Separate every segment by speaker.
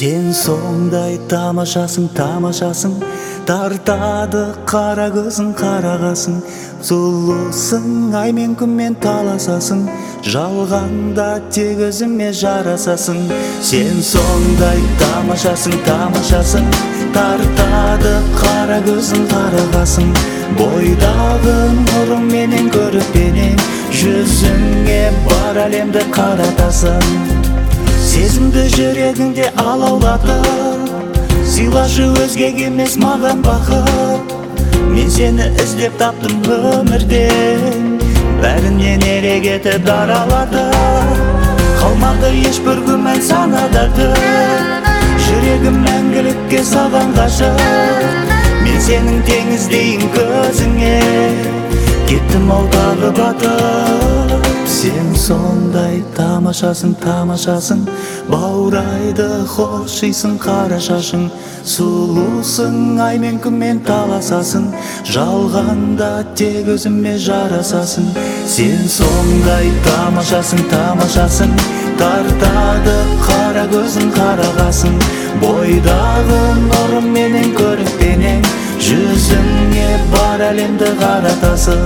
Speaker 1: Сен сондай тамашасың, тамашасың, тартады қара көзің, қарағасың. Сұлусың, ай мен күнмен таласасың, жалғанда тек өзіме жарасасың. Сен сондай тамашасың, тамашасың, тартады қара көзің, қарағасың. Бойдағы нұрың менен көріп пенен, жүзіңе бар әлемді қаратасың. Сезімді жүрегіңде алаулатып, сыйлашы өзгеге емес маған бақыт. Мен сені іздеп таптым өмірден, бәрінен ерек етіп даралатып. Қалмады ешбір күмән санадарды, жүрегім мәңгілікке саған ғашық. Мен сенің теңіздейін көзіңе, кеттім ау тағы батып. Сен сондай тамашасың, тамашасың, баурайды хоқшисың қара шашың. Сұлусың, ай мен күнмен таласасың, жалғанда тек өзіме жарасасың. Сен сондай тамашасың, тамашасың, тартады қара көзің, қарағасың. Бойдағы нұрым менен көріп пенен, жүзіңе бар әлемді қаратасың.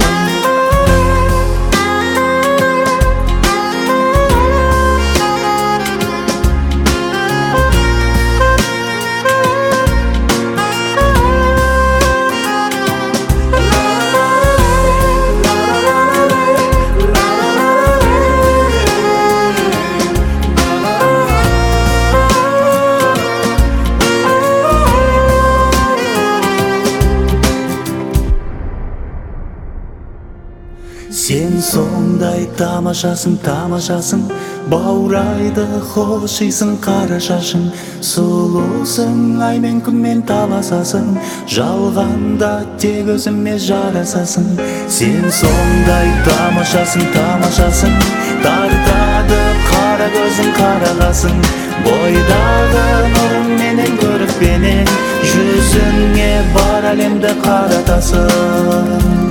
Speaker 1: Сен сондай тамашасың, тамашасың, баурайды хоқшисың қара шашың. Сұлусың, ай мен күнмен таласасың, жалғанда тек өзіме жарасасың. Сен сондай тамашасың, тамашасың, тартады қара көзің, қарағасың. Бойдағы нұрың менен көріп пенен, жүзіңе бар әлемді қаратасың.